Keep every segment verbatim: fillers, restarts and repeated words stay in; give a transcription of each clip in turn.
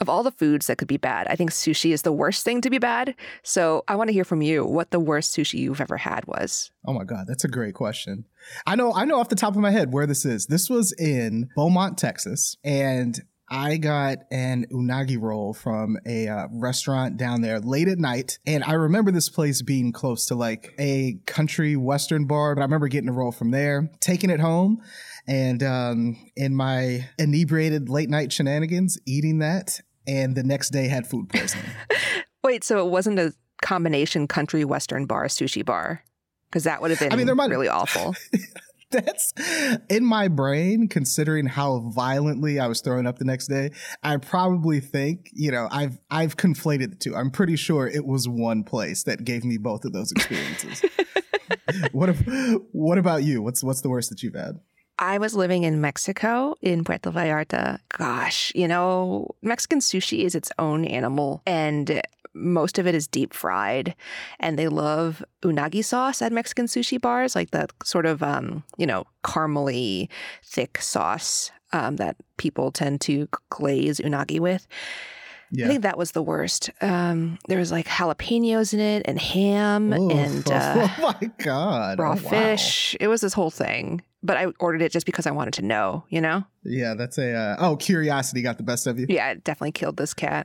Of all the foods that could be bad, I think sushi is the worst thing to be bad. So I want to hear from you what the worst sushi you've ever had was. Oh my God, that's a great question. I know, I know off the top of my head where this is. This was in Beaumont, Texas, and I got an unagi roll from a uh, restaurant down there late at night. And I remember this place being close to like a country western bar, but I remember getting a roll from there, taking it home, and um, in my inebriated late night shenanigans, eating that, and the next day had food poisoning. Wait, so it wasn't a combination country western bar sushi bar? Because that would have been I mean, there might really awful. That's in my brain, considering how violently I was throwing up the next day. I probably think, you know, I've I've conflated the two. I'm pretty sure it was one place that gave me both of those experiences. What if, what about you? What's what's the worst that you've had? I was living in Mexico, in Puerto Vallarta. Gosh, you know, Mexican sushi is its own animal, and most of it is deep fried. And they love unagi sauce at Mexican sushi bars, like that sort of, um, you know, caramely, thick sauce um, that people tend to glaze unagi with. Yeah. I think that was the worst. Um, there was like jalapenos in it and ham Ooh, and uh, oh my God. raw oh, wow. fish. It was this whole thing. But I ordered it just because I wanted to know, you know? Yeah, that's a, uh, oh, curiosity got the best of you. Yeah, it definitely killed this cat.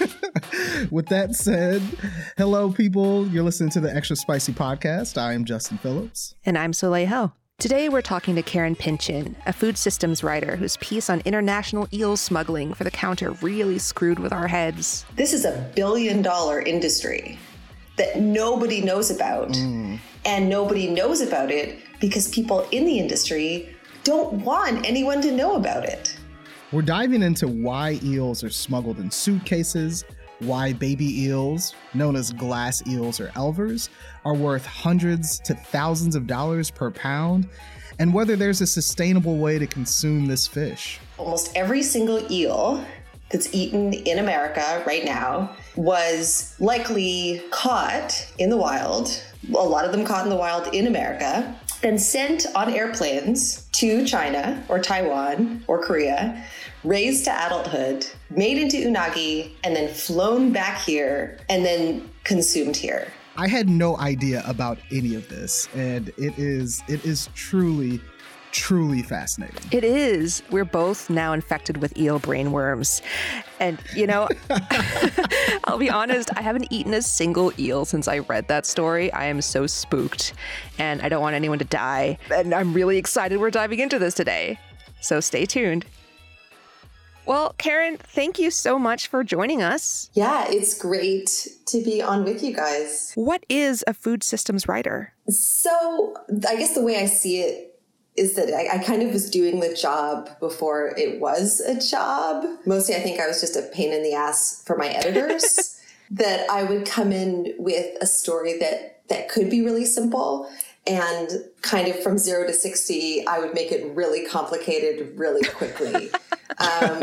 With that said, hello, people. You're listening to the Extra Spicy Podcast. I am Justin Phillips. And I'm Soleil Ho. Today, we're talking to Karen Pinchin, a food systems writer whose piece on international eel smuggling for the counter really screwed with our heads. This is a billion dollar industry that nobody knows about. Mm. And nobody knows about it because people in the industry don't want anyone to know about it. We're diving into why eels are smuggled in suitcases, why baby eels, known as glass eels or elvers, are worth hundreds to thousands of dollars per pound, and whether there's a sustainable way to consume this fish. Almost every single eel that's eaten in America right now was likely caught in the wild, a lot of them caught in the wild in America, then sent on airplanes to China or Taiwan or Korea, raised to adulthood, made into unagi, and then flown back here and then consumed here. I had no idea about any of this, and it is it is truly truly fascinating. It is. We're both now infected with eel brainworms. And, you know, I'll be honest, I haven't eaten a single eel since I read that story. I am so spooked, and I don't want anyone to die. And I'm really excited we're diving into this today. So stay tuned. Well, Karen, thank you so much for joining us. Yeah, it's great to be on with you guys. What is a food systems writer? So I guess the way I see it is that I, I kind of was doing the job before it was a job. Mostly, I think I was just a pain in the ass for my editors, that I would come in with a story that, that could be really simple. And kind of from zero to sixty, I would make it really complicated really quickly. um,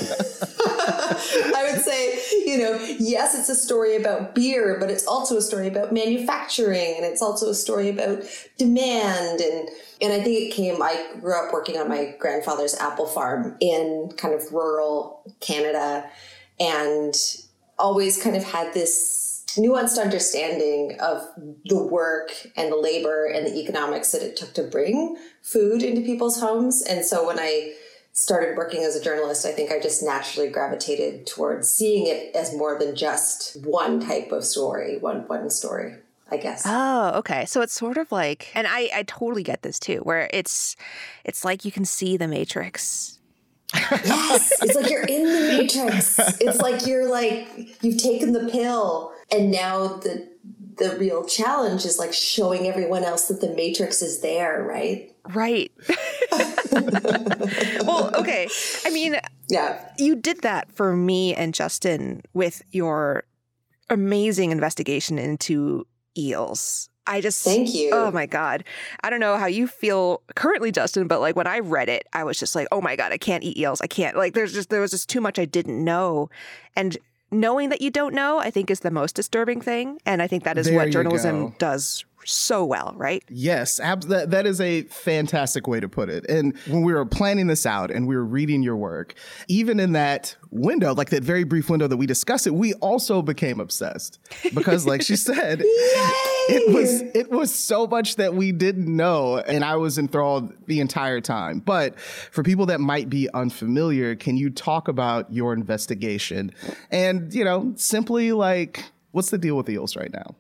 I would say, you know, yes, it's a story about beer, but it's also a story about manufacturing, and it's also a story about demand. And and I think it came, I grew up working on my grandfather's apple farm in kind of rural Canada, and always kind of had this nuanced understanding of the work and the labor and the economics that it took to bring food into people's homes. And so when I started working as a journalist, I think I just naturally gravitated towards seeing it as more than just one type of story, one one story, I guess. Oh, okay. So it's sort of like, and I, I totally get this too, where it's it's like you can see the Matrix. Yes, it's like you're in the Matrix. It's like you're like, you've taken the pill, and now the the real challenge is like showing everyone else that the Matrix is there, right? Right. Well, okay. I mean, yeah, you did that for me and Justin with your amazing investigation into eels. I just, thank you. Oh my God. I don't know how you feel currently, Justin, but like when I read it, I was just like, oh my God, I can't eat eels. I can't, like, there's just, there was just too much I didn't know. And knowing that you don't know, I think is the most disturbing thing. And I think that is there what journalism go. does so well, right? Yes, ab- that, that is a fantastic way to put it. And when we were planning this out and we were reading your work, even in that window, like that very brief window that we discussed it, we also became obsessed because, like she said, it was it was so much that we didn't know, and I was enthralled the entire time. But for people that might be unfamiliar, can you talk about your investigation and, you know, simply like, what's the deal with eels right now?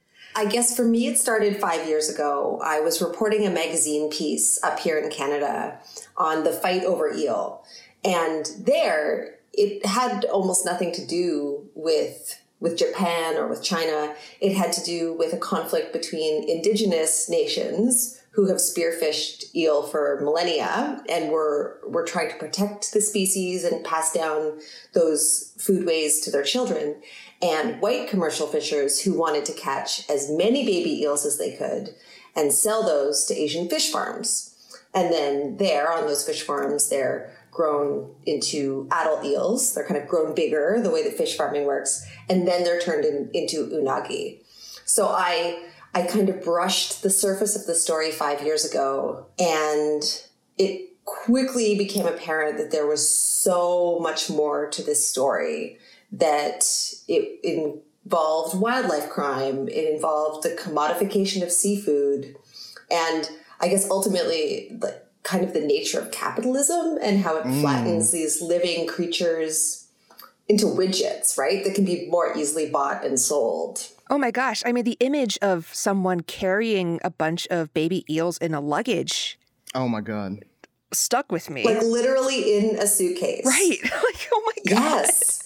I guess for me, it started five years ago. I was reporting a magazine piece up here in Canada on the fight over eel. And there, it had almost nothing to do with, with Japan or with China. It had to do with a conflict between indigenous nations who have spearfished eel for millennia and were, were trying to protect the species and pass down those foodways to their children, and white commercial fishers who wanted to catch as many baby eels as they could and sell those to Asian fish farms. And then there on those fish farms, they're grown into adult eels. They're kind of grown bigger, the way that fish farming works. And then they're turned in, into unagi. So I, I kind of brushed the surface of the story five years ago, and it quickly became apparent that there was so much more to this story, that it involved wildlife crime, it involved the commodification of seafood, and I guess ultimately the kind of the nature of capitalism and how it mm. flattens these living creatures into widgets, right? That can be more easily bought and sold. Oh my gosh. I mean, the image of someone carrying a bunch of baby eels in a luggage. Oh my God. Stuck with me. Like literally in a suitcase. Right. Like, oh my God. Yes.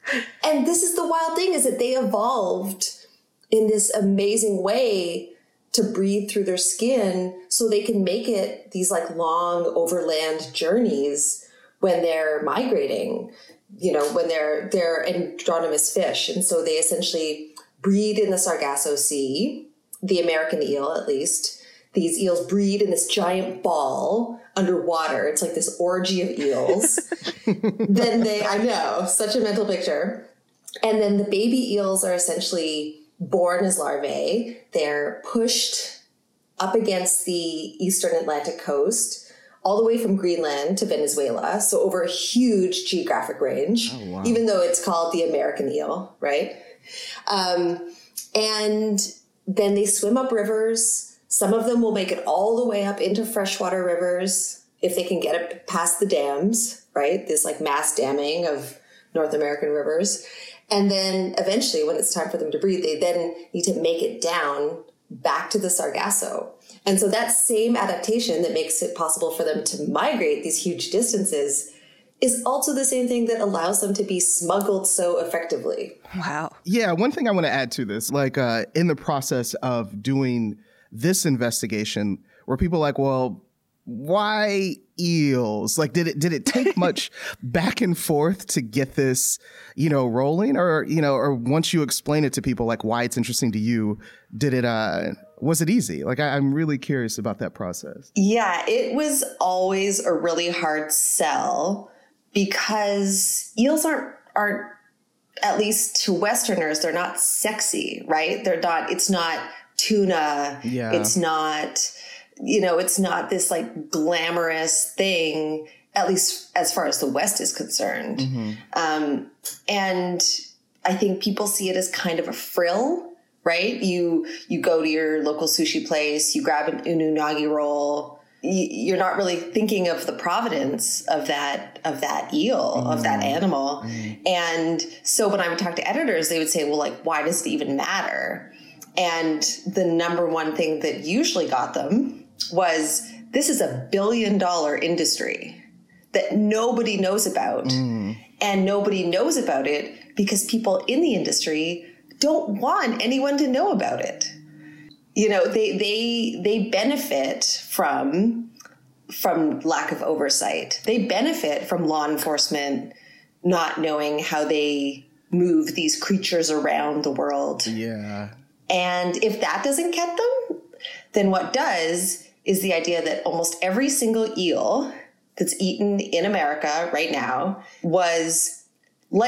And this is the wild thing, is that they evolved in this amazing way to breathe through their skin so they can make it these like long overland journeys when they're migrating, you know, when they're, they're anadromous fish. And so they essentially breed in the Sargasso Sea, the American eel at least. These eels breed in this giant ball underwater. It's like this orgy of eels. Then they, I know, such a mental picture. And then the baby eels are essentially born as larvae. They're pushed up against the eastern Atlantic coast, all the way from Greenland to Venezuela. So over a huge geographic range, oh, wow. even though it's called the American eel, right? Um, and then they swim up rivers. Some of them will make it all the way up into freshwater rivers if they can get it past the dams, right? This like mass damming of North American rivers. And then eventually when it's time for them to breed, they then need to make it down back to the Sargasso. And so that same adaptation that makes it possible for them to migrate these huge distances is also the same thing that allows them to be smuggled so effectively. Wow. Yeah, one thing I want to add to this, like uh, in the process of doing this investigation, were people like, well, why eels? Like, did it did it take much back and forth to get this, you know, rolling? Or, you know, or once you explain it to people, like why it's interesting to you, did it, uh, was it easy? Like, I, I'm really curious about that process. Yeah, it was always a really hard sell because eels aren't, aren't, at least to Westerners, they're not sexy, right? They're not, it's not tuna. Yeah. It's not, you know, it's not this like glamorous thing, at least as far as the West is concerned. Mm-hmm. Um, and I think people see it as kind of a frill, right? You, you go to your local sushi place, you grab an, an unagi roll. You're not really thinking of the provenance of that, of that eel, mm-hmm. of that animal. Mm-hmm. And so when I would talk to editors, they would say, well, like, why does it even matter? And the number one thing that usually got them was, this is a billion dollar industry that nobody knows about. Mm. And nobody knows about it because people in the industry don't want anyone to know about it. You know, they they they benefit from from lack of oversight. They benefit from law enforcement not knowing how they move these creatures around the world. Yeah. And if that doesn't get them, then what does is the idea that almost every single eel that's eaten in America right now was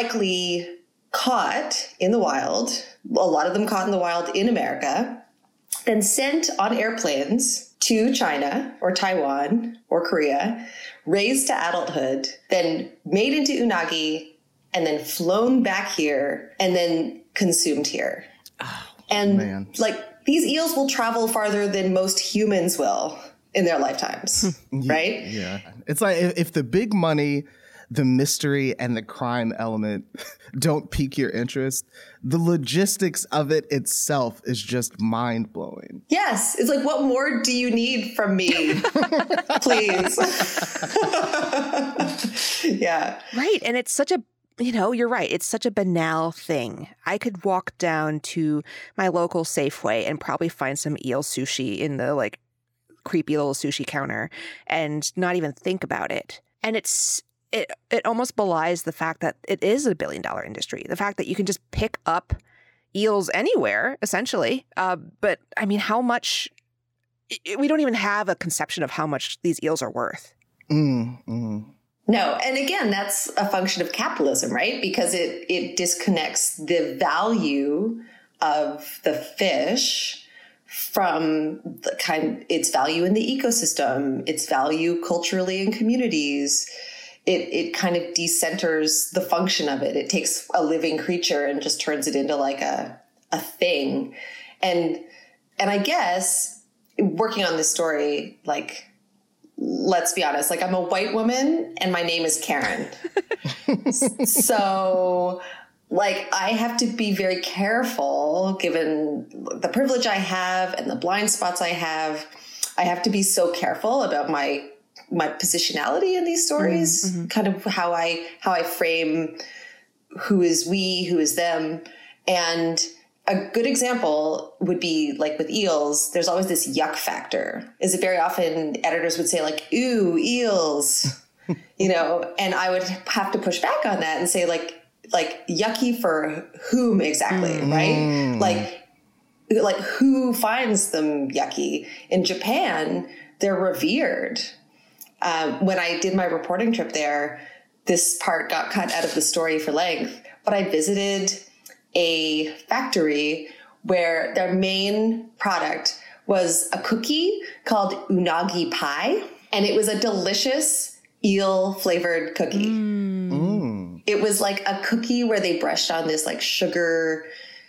likely caught in the wild, a lot of them caught in the wild in America, then sent on airplanes to China or Taiwan or Korea, raised to adulthood, then made into unagi, and then flown back here and then consumed here. Oh, and man. like these eels will travel farther than most humans will in their lifetimes, right? Yeah. It's like if, if the big money, the mystery, and the crime element don't pique your interest, the logistics of it itself is just mind blowing. Yes. It's like, what more do you need from me? Please. Yeah. Right. And it's such a, you know, you're right. It's such a banal thing. I could walk down to my local Safeway and probably find some eel sushi in the like creepy little sushi counter and not even think about it. And it's, it it almost belies the fact that it is a billion dollar industry. The fact that you can just pick up eels anywhere, essentially. Uh, but I mean, how much, we don't even have a conception of how much these eels are worth. Mm, mm. No. And again, that's a function of capitalism, right? Because it, it disconnects the value of the fish from the kind, its value in the ecosystem, its value culturally in communities. It it kind of decenters the function of it. It takes a living creature and just turns it into like a a thing. And and I guess working on this story, like, let's be honest, like I'm a white woman and my name is Karen. So like I have to be very careful given the privilege I have and the blind spots I have. I have to be so careful about my my positionality in these stories, mm-hmm. kind of how I how I frame who is we, who is them. And a good example would be like with eels, there's always this yuck factor. Is it very often editors would say like, ooh, eels, you know, and I would have to push back on that and say like, like yucky for whom exactly, mm. right? Like, like who finds them yucky? In Japan, they're revered. Um, when I did my reporting trip there, this part got cut out of the story for length, but I visited a factory where their main product was a cookie called unagi pie, and it was a delicious eel flavored cookie. Mm. Mm. It was like a cookie where they brushed on this like sugar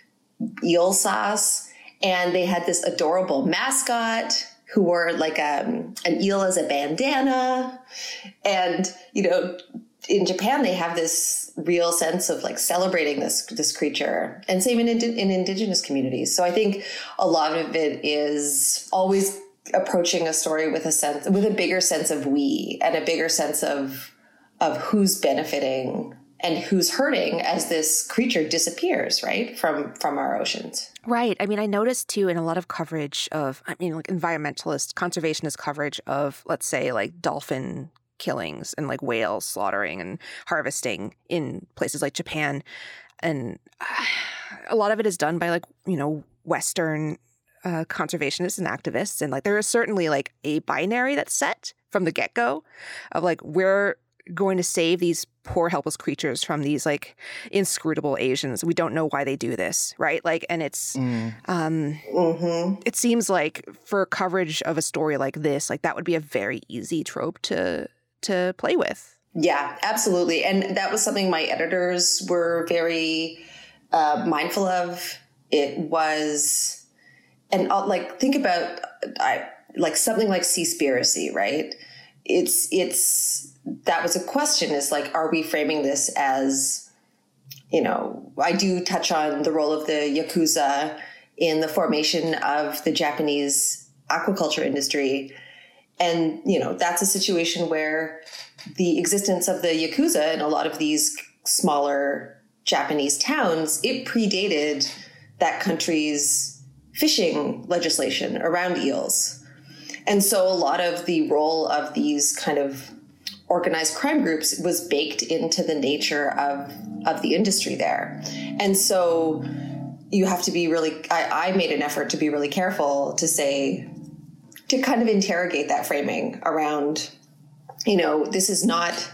eel sauce, and they had this adorable mascot who wore like um, an eel as a bandana. And, you know, in Japan, they have this real sense of like celebrating this this creature, and same in, in indigenous communities. So I think a lot of it is always approaching a story with a sense, with a bigger sense of we and a bigger sense of of who's benefiting and who's hurting as this creature disappears, right, from from our oceans. Right. I mean, I noticed too in a lot of coverage of, I mean, like environmentalist, conservationist coverage of, let's say, like dolphin killings and like whale slaughtering and harvesting in places like Japan. And uh, a lot of it is done by like, you know, Western uh, conservationists and activists. And like there is certainly like a binary that's set from the get-go of like, we're going to save these poor helpless creatures from these like inscrutable Asians. We don't know why they do this, right? Like, and it's mm. um mm-hmm. It seems like for coverage of a story like this, like that would be a very easy trope to to play with. Yeah, absolutely. And that was something my editors were very uh, mindful of. It was, and I'll, like think about I, like something like Seaspiracy, right? It's it's that was a question, is like, are we framing this as, you know, I do touch on the role of the Yakuza in the formation of the Japanese aquaculture industry. And, you know, that's a situation where the existence of the Yakuza in a lot of these smaller Japanese towns, it predated that country's fishing legislation around eels. And so a lot of the role of these kind of organized crime groups was baked into the nature of, of the industry there. And so you have to be really, I, I made an effort to be really careful to say, to kind of interrogate that framing around, you know, this is not,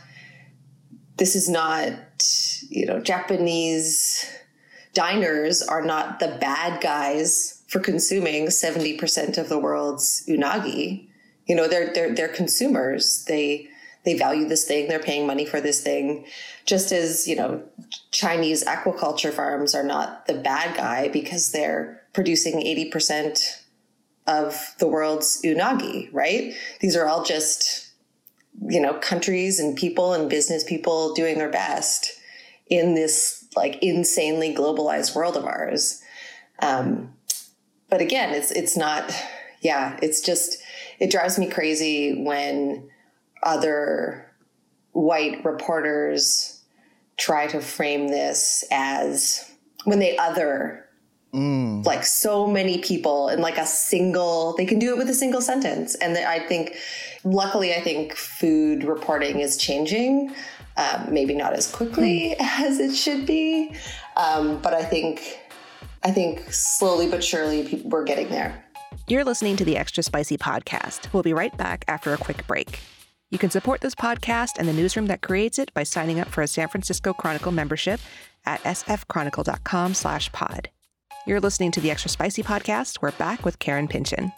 this is not, you know, Japanese diners are not the bad guys for for consuming seventy percent of the world's unagi. You know, they're they're they're consumers. They they value this thing. They're paying money for this thing. Just as, you know, Chinese aquaculture farms are not the bad guy because they're producing eighty percent of the world's unagi, right? These are all just, you know, countries and people and business people doing their best in this like insanely globalized world of ours. Um, but again, it's it's not, yeah, it's just, it drives me crazy when other white reporters try to frame this as, when they other mm. like so many people in like a single, they can do it with a single sentence. And I think, luckily, I think food reporting is changing. Um, maybe not as quickly as it should be. Um, but I think, I think slowly but surely people, we're getting there. You're listening to the Extra Spicy Podcast. We'll be right back after a quick break. You can support this podcast and the newsroom that creates it by signing up for a San Francisco Chronicle membership at sfchronicle.com slash pod. You're listening to the Extra Spicy Podcast. We're back with Karen Pynchon.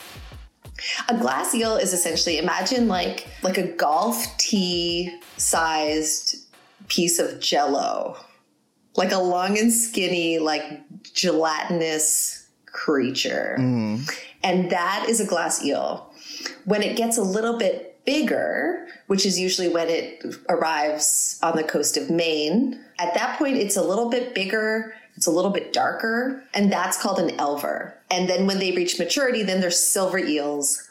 A glass eel is essentially, imagine like like a golf tee sized piece of Jell-O, like a long and skinny, like gelatinous creature. Mm. And that is a glass eel. When it gets a little bit bigger, which is usually when it arrives on the coast of Maine, at that point, it's a little bit bigger. It's a little bit darker, and that's called an elver. And then when they reach maturity, then they're silver eels.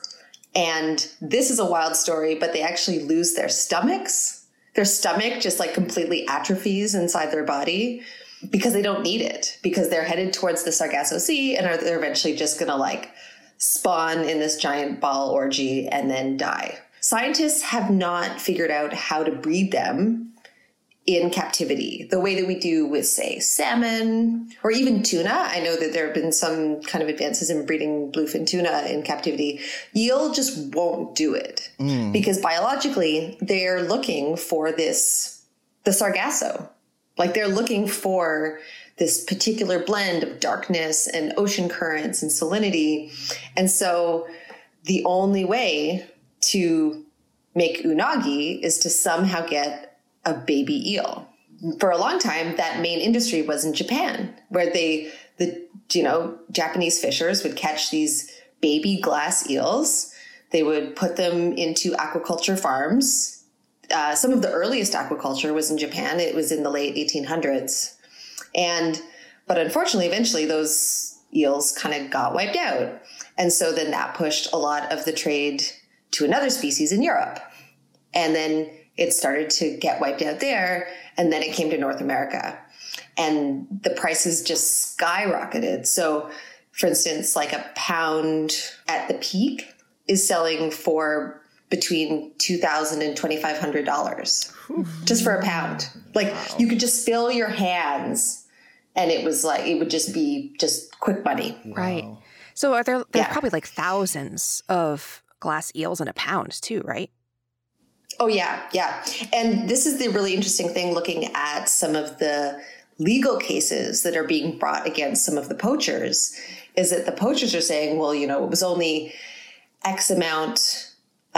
And this is a wild story, but they actually lose their stomachs. Their stomach just like completely atrophies inside their body because they don't need it, because they're headed towards the Sargasso Sea and are they're eventually just going to like spawn in this giant ball orgy and then die. Scientists have not figured out how to breed them in captivity, the way that we do with, say, salmon or even tuna. I know that there have been some kind of advances in breeding bluefin tuna in captivity. Eel just won't do it mm. because biologically they're looking for this, the Sargasso. Like they're looking for this particular blend of darkness and ocean currents and salinity. And so the only way to make unagi is to somehow get a baby eel. For a long time, that main industry was in Japan, where they, the, you know, Japanese fishers would catch these baby glass eels. They would put them into aquaculture farms. Uh, some of the earliest aquaculture was in Japan. It was in the late eighteen hundreds. And, but unfortunately, eventually those eels kind of got wiped out. And so then that pushed a lot of the trade to another species in Europe. And then it started to get wiped out there, and then it came to North America. And the prices just skyrocketed. So, for instance, like a pound at the peak is selling for between two thousand dollars and twenty-five hundred dollars just for a pound. Like, wow. You could just fill your hands, and it was like, it would just be just quick money. Right. Wow. So are there, there's yeah. probably like thousands of glass eels in a pound too, right? Oh, yeah, yeah. And this is the really interesting thing, looking at some of the legal cases that are being brought against some of the poachers, is that the poachers are saying, well, you know, it was only X amount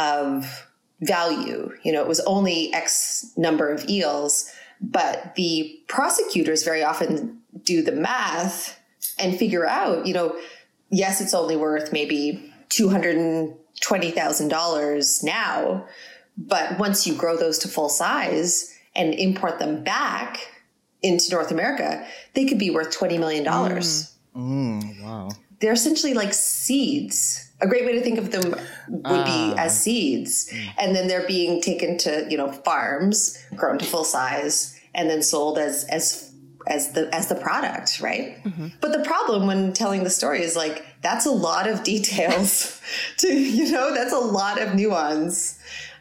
of value. You know, it was only X number of eels. But the prosecutors very often do the math and figure out, you know, yes, it's only worth maybe two hundred twenty thousand dollars now. But once you grow those to full size and import them back into North America, they could be worth twenty million dollars. Mm. Mm, wow. They're essentially like seeds. A great way to think of them would uh, be as seeds. Mm. And then they're being taken to, you know, farms, grown to full size, and then sold as as as the as the product, right? Mm-hmm. But the problem when telling the story is like, that's a lot of details to, you know, that's a lot of nuance.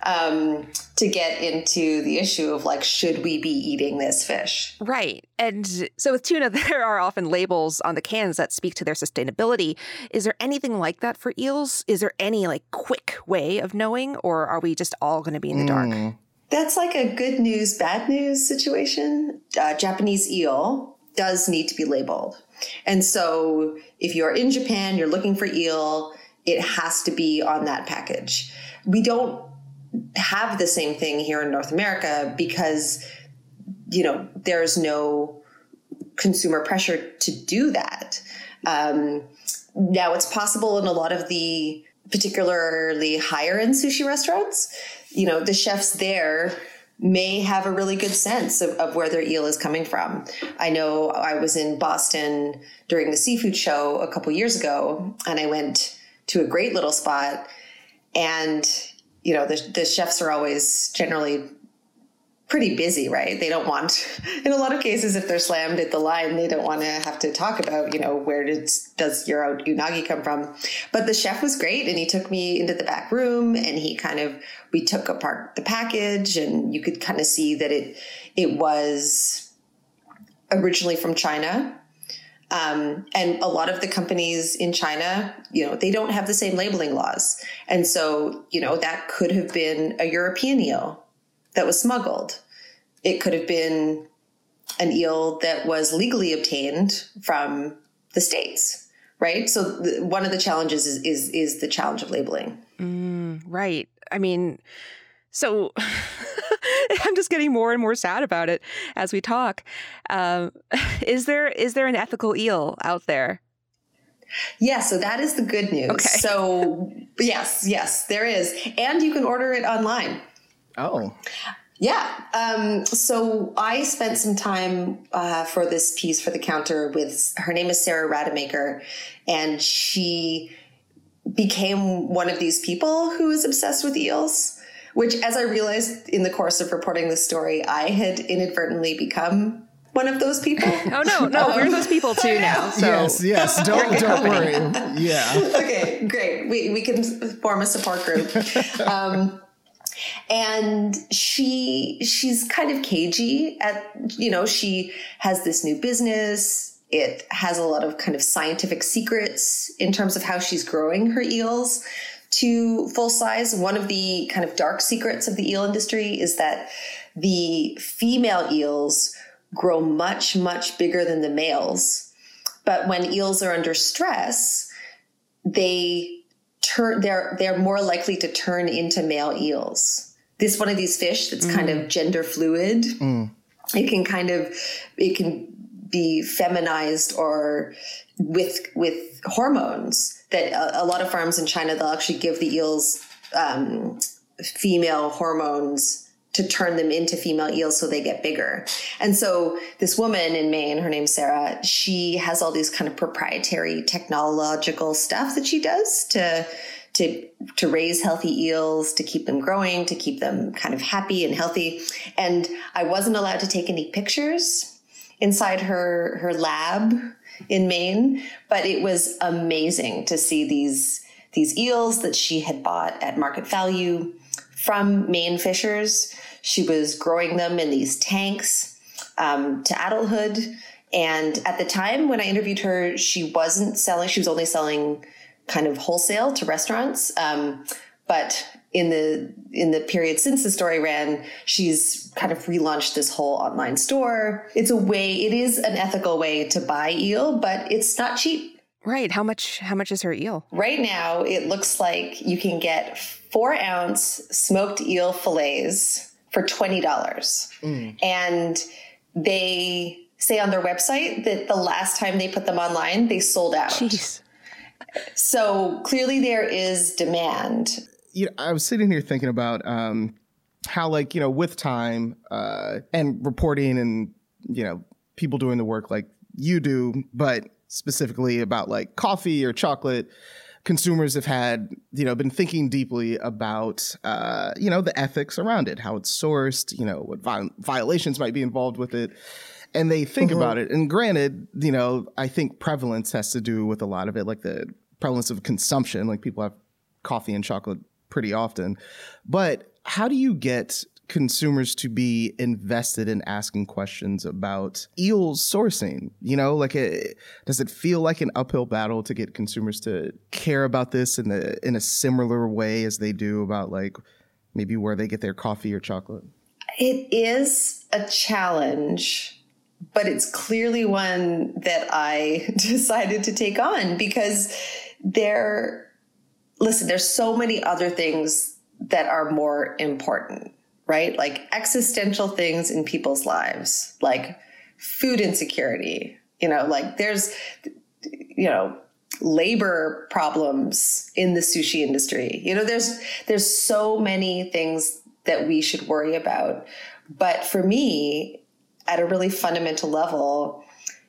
Um, to get into the issue of like, should we be eating this fish? Right. And so with tuna, there are often labels on the cans that speak to their sustainability. Is there anything like that for eels? Is there any like quick way of knowing, or are we just all going to be in the dark? Mm. That's like a good news, bad news situation. Uh, Japanese eel does need to be labeled. And so if you're in Japan, you're looking for eel, it has to be on that package. We don't have the same thing here in North America because, you know, there's no consumer pressure to do that. Um, now it's possible in a lot of the particularly higher end sushi restaurants, you know, the chefs there may have a really good sense of, of where their eel is coming from. I know I was in Boston during the seafood show a couple years ago, and I went to a great little spot, and, you know, the, the chefs are always generally pretty busy, right? They don't want, in a lot of cases, if they're slammed at the line, they don't want to have to talk about, you know, where did, does your unagi come from? But the chef was great, and he took me into the back room, and he kind of, we took apart the package, and you could kind of see that it, it was originally from China. Um, and a lot of the companies in China, you know, they don't have the same labeling laws. And so, you know, that could have been a European eel that was smuggled. It could have been an eel that was legally obtained from the States, right? So the, one of the challenges is, is, is the challenge of labeling. Mm, right. I mean, so I'm just getting more and more sad about it as we talk. Um, is there is there an ethical eel out there? Yeah, so that is the good news. Okay. So yes, yes, there is. And you can order it online. Oh. Yeah. Um, so I spent some time uh, for this piece for The Counter with, her name is Sarah Rademacher, and she became one of these people who is obsessed with eels, which, as I realized in the course of reporting this story, I had inadvertently become one of those people. Oh, no, no, um, we're those people too now. So. Yes, yes, don't, don't worry. Yeah. Okay, great. We, we can form a support group. Um, And she, she's kind of cagey at, you know, she has this new business. It has a lot of kind of scientific secrets in terms of how she's growing her eels to full size. One of the kind of dark secrets of the eel industry is that the female eels grow much, much bigger than the males. But when eels are under stress, they turn, they're, they're more likely to turn into male eels. This is one of these fish that's mm. kind of gender fluid. Mm. It can kind of, it can be feminized or with, with hormones that a, a lot of farms in China, they'll actually give the eels um, female hormones to turn them into female eels so they get bigger. And so this woman in Maine, her name's Sarah, she has all these kind of proprietary technological stuff that she does to, to, to raise healthy eels, to keep them growing, to keep them kind of happy and healthy. And I wasn't allowed to take any pictures inside her, her lab in Maine, but it was amazing to see these, these eels that she had bought at market value from Maine fishers. She was growing them in these tanks um, to adulthood. And at the time when I interviewed her, she wasn't selling, she was only selling kind of wholesale to restaurants. Um, but in the in the period since the story ran, she's kind of relaunched this whole online store. It's a way, it is an ethical way to buy eel, but it's not cheap. Right. How much, how much is her eel? Right now, it looks like you can get four ounce smoked eel fillets for twenty dollars. Mm. And they say on their website that the last time they put them online, they sold out. Jeez. So clearly there is demand. You know, I was sitting here thinking about um, how, like, you know, with time uh, and reporting and, you know, people doing the work like you do, but specifically about like coffee or chocolate, consumers have had, you know, been thinking deeply about, uh, you know, the ethics around it, how it's sourced, you know, what vi- violations might be involved with it. And they think mm-hmm. about it. And granted, you know, I think prevalence has to do with a lot of it, like the prevalence of consumption, like people have coffee and chocolate pretty often. But how do you get consumers to be invested in asking questions about eels sourcing? You know, like, a, does it feel like an uphill battle to get consumers to care about this in the in a similar way as they do about, like, maybe where they get their coffee or chocolate? It is a challenge but it's clearly one that I decided to take on because there, listen, there's so many other things that are more important, right? Like existential things in people's lives, like food insecurity, you know, like there's, you know, labor problems in the sushi industry. You know, there's, there's so many things that we should worry about. But for me, at a really fundamental level,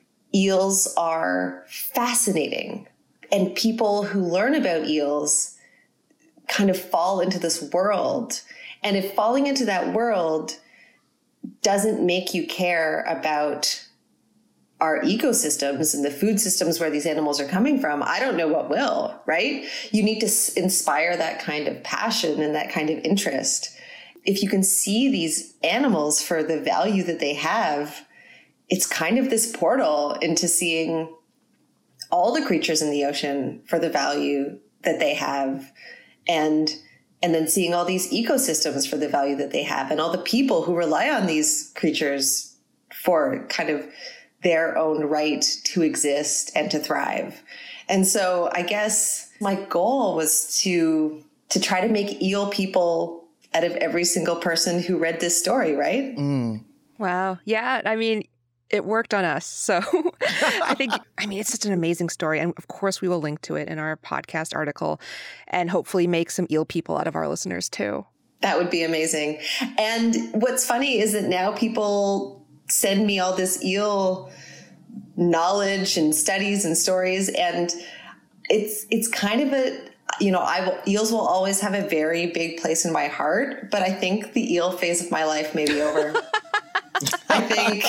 eels are fascinating. And people who learn about eels kind of fall into this world. And if falling into that world doesn't make you care about our ecosystems and the food systems where these animals are coming from, I don't know what will, right? You need to s- inspire that kind of passion and that kind of interest. If you can see these animals for the value that they have, it's kind of this portal into seeing all the creatures in the ocean for the value that they have, and and then seeing all these ecosystems for the value that they have, and all the people who rely on these creatures for kind of their own right to exist and to thrive. And so I guess my goal was to to try to make eel people out of every single person who read this story, right? Mm. Wow. Yeah. I mean, it worked on us. So I think, I mean, it's such an amazing story. And of course, we will link to it in our podcast article and hopefully make some eel people out of our listeners too. That would be amazing. And what's funny is that now people send me all this eel knowledge and studies and stories. And it's, it's kind of a, you know, I will, eels will always have a very big place in my heart, but I think the eel phase of my life may be over. I think,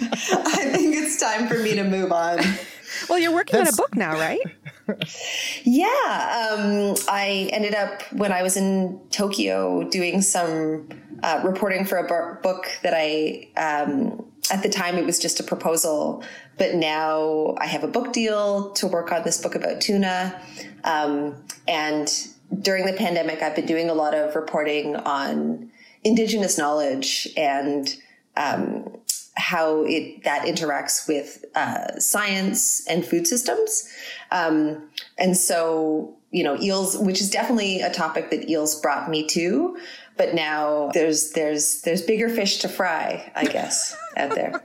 I think it's time for me to move on. Well, you're working That's... on a book now, right? Yeah. Um, I ended up, when I was in Tokyo, doing some uh, reporting for a b- book that I, um, at the time it was just a proposal, but now I have a book deal to work on this book about tuna. Um, and during the pandemic, I've been doing a lot of reporting on indigenous knowledge and um, how it that interacts with uh, science and food systems. Um, and so, you know, eels, which is definitely a topic that eels brought me to, but now there's there's there's bigger fish to fry, I guess, out there.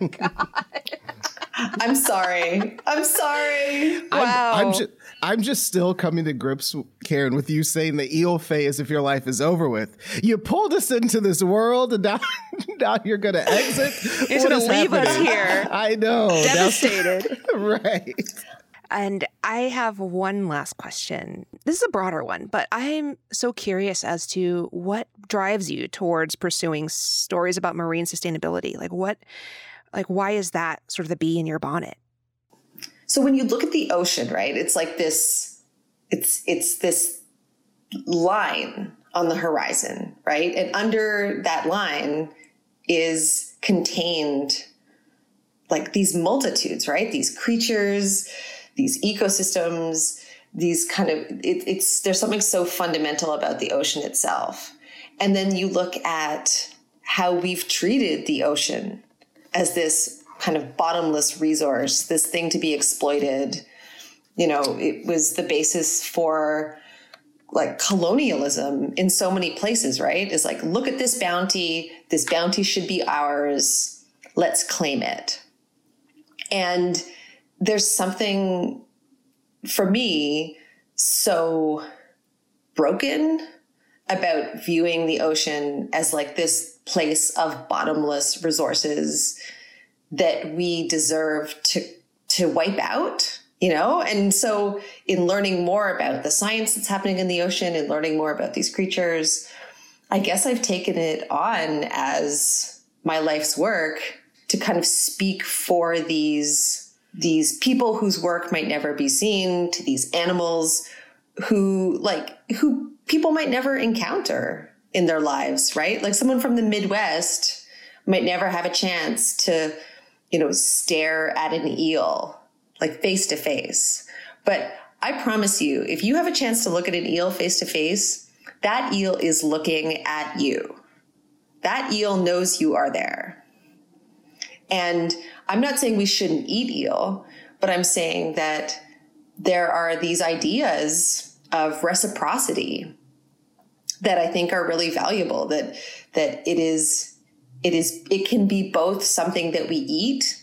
I'm sorry. I'm sorry. Wow. I'm, I'm, just, I'm just still coming to grips, Karen, with you saying the eel phase of your life is over with. You pulled us into this world, and now, now you're going to exit. You're going to leave happening? us here. I know. Devastated. Right. And I have one last question. This is a broader one, but I'm so curious as to what drives you towards pursuing stories about marine sustainability. Like what, like why is that sort of the bee in your bonnet? So when you look at the ocean, right, it's like this, it's, it's this line on the horizon, right? And under that line is contained like these multitudes, right? These creatures, these ecosystems, these kind of, it, it's, there's something so fundamental about the ocean itself. And then you look at how we've treated the ocean as this kind of bottomless resource, this thing to be exploited. You know, it was the basis for like colonialism in so many places, right? It's like, look at this bounty. This bounty should be ours. Let's claim it. And there's something, for me, so broken about viewing the ocean as like this place of bottomless resources that we deserve to to wipe out, you know? And so in learning more about the science that's happening in the ocean and learning more about these creatures, I guess I've taken it on as my life's work to kind of speak for these, these people whose work might never be seen, to these animals who like, who people might never encounter in their lives, right? Like someone from the Midwest might never have a chance to, you know, stare at an eel, like face to face. But I promise you, if you have a chance to look at an eel face to face, that eel is looking at you. That eel knows you are there. And I'm not saying we shouldn't eat eel, but I'm saying that there are these ideas of reciprocity that I think are really valuable, that that it is it is it can be both something that we eat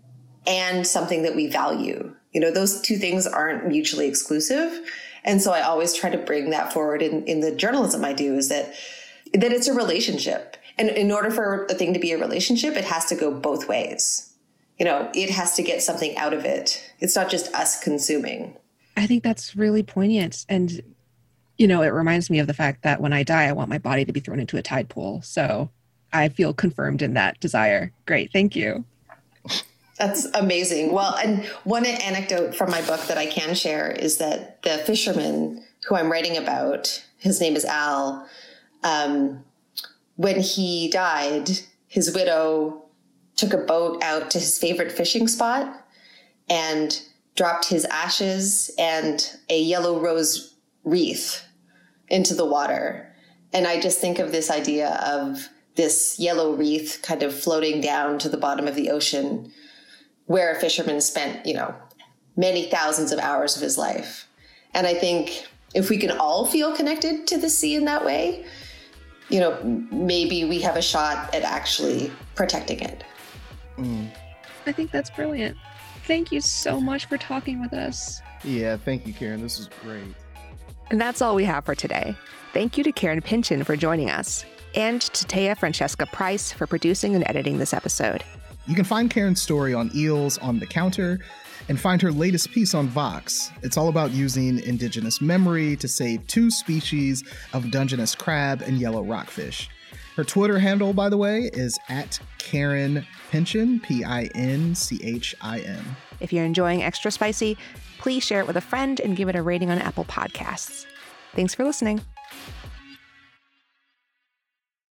and something that we value. You know, those two things aren't mutually exclusive. And so I always try to bring that forward in, in the journalism I do, is that that it's a relationship. And in order for a thing to be a relationship, it has to go both ways. You know, it has to get something out of it. It's not just us consuming. I think that's really poignant. And, you know, it reminds me of the fact that when I die, I want my body to be thrown into a tide pool. So I feel confirmed in that desire. Great. Thank you. That's amazing. Well, and one anecdote from my book that I can share is that the fisherman who I'm writing about, his name is Al, um, when he died, his widow took a boat out to his favorite fishing spot and dropped his ashes and a yellow rose wreath into the water. And I just think of this idea of this yellow wreath kind of floating down to the bottom of the ocean, where a fisherman spent, you know, many thousands of hours of his life. And I think if we can all feel connected to the sea in that way, you know, maybe we have a shot at actually protecting it. Mm. I think that's brilliant. Thank you so much for talking with us. Yeah, thank you, Karen. This was great. And that's all we have for today. Thank you to Karen Pynchon for joining us, and to Taya Francesca Price for producing and editing this episode. You can find Karen's story on Eels on the Counter and find her latest piece on Vox. It's all about using indigenous memory to save two species of Dungeness crab and yellow rockfish. Her Twitter handle, by the way, is at Karen Pynchon, P I N C H I N. If you're enjoying Extra Spicy, please share it with a friend and give it a rating on Apple Podcasts. Thanks for listening.